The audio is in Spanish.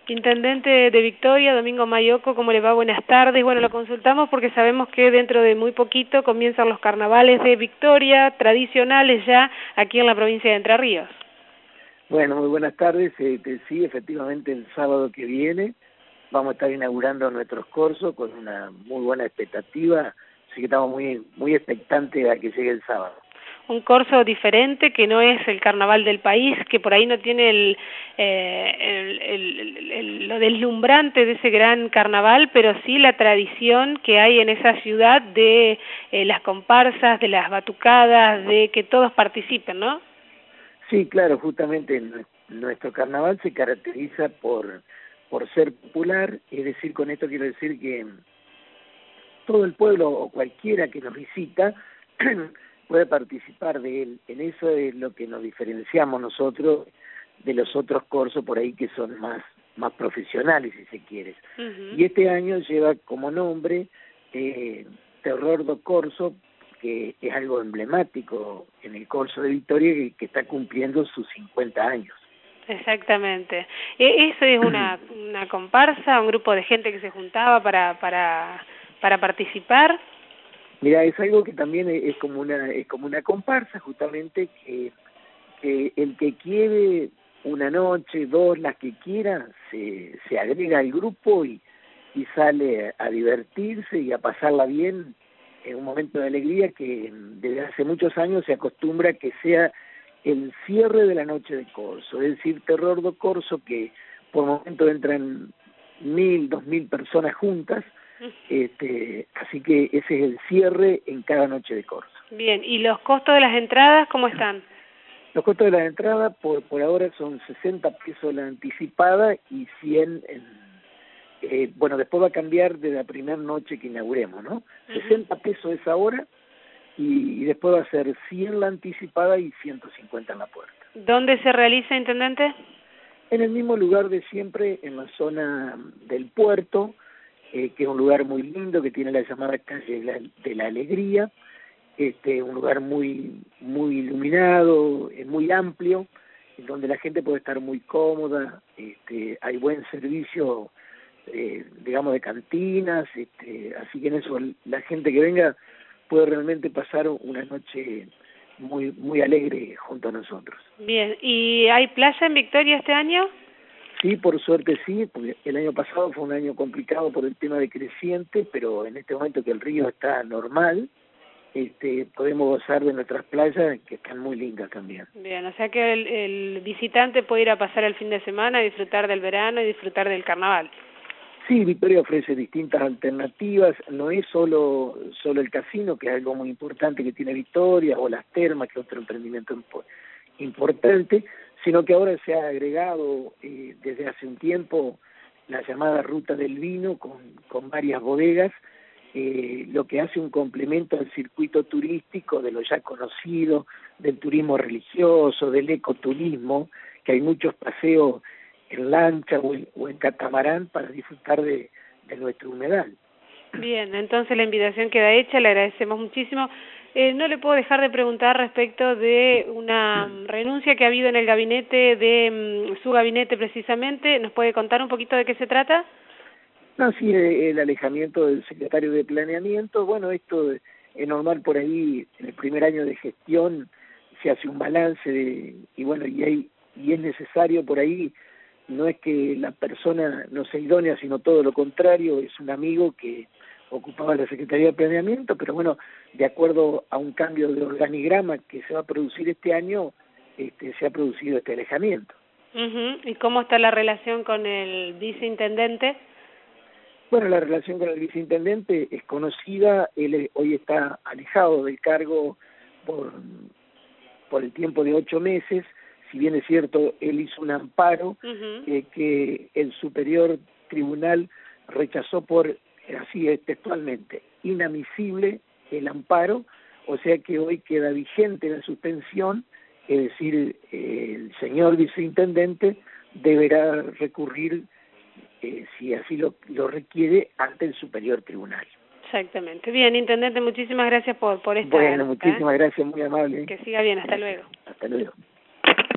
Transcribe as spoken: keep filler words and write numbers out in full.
Intendente de Victoria, Domingo Maioco, ¿cómo le va? Buenas tardes. Bueno, lo consultamos porque sabemos que dentro de muy poquito comienzan los carnavales de Victoria, tradicionales ya aquí en la provincia de Entre Ríos. Bueno, muy buenas tardes. Eh, sí, efectivamente el sábado que viene vamos a estar inaugurando nuestros cursos con una muy buena expectativa, así que estamos muy, muy expectantes a que llegue el sábado. Un corso diferente que no es el carnaval del país, que por ahí no tiene el, eh, el, el, el, el, lo deslumbrante de ese gran carnaval, pero sí la tradición que hay en esa ciudad de eh, las comparsas, de las batucadas, de que todos participen, ¿no? Sí, claro, justamente nuestro carnaval se caracteriza por, por ser popular, es decir, con esto quiero decir que todo el pueblo o cualquiera que nos visita puede participar de él. En eso es lo que nos diferenciamos nosotros de los otros cursos por ahí que son más, más profesionales, si se quiere. Uh-huh. Y este año lleva como nombre eh, Terror do Corso, que es algo emblemático en el Corso de Victoria, que, que está cumpliendo sus cincuenta años. Exactamente. ¿Eso es una, una comparsa, un grupo de gente que se juntaba para, para, para participar? Mira, es algo que también es como una es como una comparsa, justamente, que, que el que quiere una noche, dos, las que quiera, se, se agrega al grupo y, y sale a divertirse y a pasarla bien en un momento de alegría que desde hace muchos años se acostumbra que sea el cierre de la noche de corso, es decir, Terror do Corso, que por momento entran mil, dos mil personas juntas. Este, así que ese es el cierre en cada noche de corso. Bien, ¿y los costos de las entradas cómo están? Los costos de las entradas por por ahora son sesenta pesos la anticipada y cien en, eh, bueno, después va a cambiar de la primera noche que inauguremos, ¿no? Uh-huh. sesenta pesos es ahora y, y después va a ser cien la anticipada y ciento cincuenta en la puerta. ¿Dónde se realiza, intendente? En el mismo lugar de siempre, en la zona del puerto, Eh, que es un lugar muy lindo, que tiene la llamada calle de la, de la Alegría, este, un lugar muy muy iluminado, eh, muy amplio, en donde la gente puede estar muy cómoda, este, hay buen servicio, eh, digamos, de cantinas, este, así que en eso la gente que venga puede realmente pasar una noche muy muy alegre junto a nosotros. Bien, ¿y hay playa en Victoria este año? Sí, por suerte sí, porque el año pasado fue un año complicado por el tema de creciente, pero en este momento que el río está normal, este, podemos gozar de nuestras playas que están muy lindas también. Bien, o sea que el, el visitante puede ir a pasar el fin de semana, disfrutar del verano y disfrutar del carnaval. Sí, Victoria ofrece distintas alternativas, no es solo solo el casino, que es algo muy importante que tiene Victoria, o las termas, que es otro emprendimiento importante, sino que ahora se ha agregado eh, desde hace un tiempo la llamada Ruta del Vino con, con varias bodegas, eh, lo que hace un complemento al circuito turístico de lo ya conocido, del turismo religioso, del ecoturismo, que hay muchos paseos en lancha o en, o en catamarán para disfrutar de, de nuestro humedal. Bien, entonces la invitación queda hecha, le agradecemos muchísimo. Eh, no le puedo dejar de preguntar respecto de una renuncia que ha habido en el gabinete, de um, su gabinete precisamente. ¿Nos puede contar un poquito de qué se trata? No, sí, el alejamiento del secretario de Planeamiento. Bueno, esto es normal por ahí, en el primer año de gestión se hace un balance de, y bueno, y, hay, y es necesario por ahí, no es que la persona no sea idónea, sino todo lo contrario, es un amigo que ocupaba la Secretaría de Planeamiento, pero bueno, de acuerdo a un cambio de organigrama que se va a producir este año, este, se ha producido este alejamiento. Uh-huh. ¿Y cómo está la relación con el viceintendente? Bueno, la relación con el viceintendente es conocida, él hoy está alejado del cargo por, por el tiempo de ocho meses, si bien es cierto, él hizo un amparo uh-huh. eh, que el superior tribunal rechazó por, así es textualmente, inadmisible el amparo, o sea que hoy queda vigente la suspensión, es decir, eh, el señor viceintendente deberá recurrir, eh, si así lo, lo requiere, ante el superior tribunal. Exactamente. Bien, intendente, muchísimas gracias por, por esta... Bueno, muchísimas ¿eh? gracias, muy amable. Que siga bien, hasta gracias. luego. Hasta luego.